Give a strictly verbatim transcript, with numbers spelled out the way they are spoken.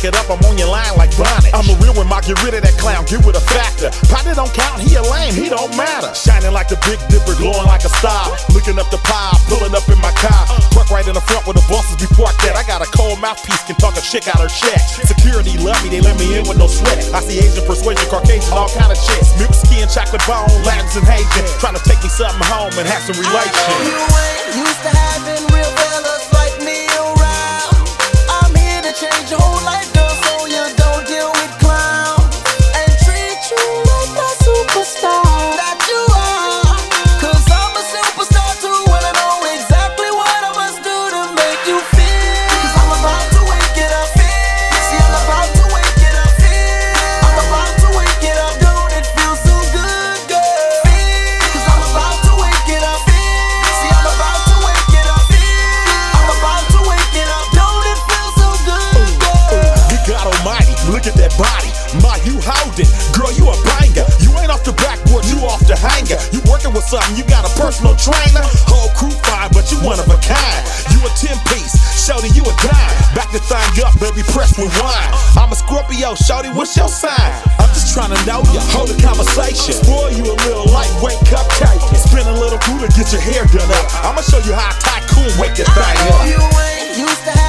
it up, I'm on your line like Bonnie. I'm a real one, ma, get rid of that clown, get with a factor. Potty don't count, he a lame, he don't matter. Shining like the Big Dipper, glowing like a star. Looking up the pile, pulling up in my car. Park right in the front where the bosses be parked at. I got a cold mouthpiece, can talk a chick out her shack. Security love me, they let me in with no sweat. I see Asian persuasion, Caucasian, all kind of chicks. Milk skin, chocolate bone, Latins and Haitian. Trying to take me something home and have some relations. You ain't used to having real fellas like me around. I'm here to change your whole life, girl, so you don't deal with clowns and treat you like the superstar that you are. Cause I'm a superstar too, and I know exactly what I must do to make you feel. Cause I'm about to wake it up. See, I'm about to wake it up. I'm about to wake it up. Don't it feel so good, girl? Cause I'm about to wake it up. See, I'm about to wake it up. I'm about to wake it up. Don't it feel so good, girl? Good God Almighty, look at that body. Ma, you holding, girl, you a banger. You ain't off the backboard, you off the hanger. You working with something, you got a personal trainer. Whole crew fine, but you one of a kind. You a ten piece, shorty, you a dime. Back the thing up, baby, press with wine. I'm a Scorpio, shorty, what's your sign? I'm just trying to know ya, hold a conversation. Spoil you a little lightweight cupcake. Spin a little cooler, get your hair done up. I'ma show you how a tycoon wake that thing I know up. you ain't used to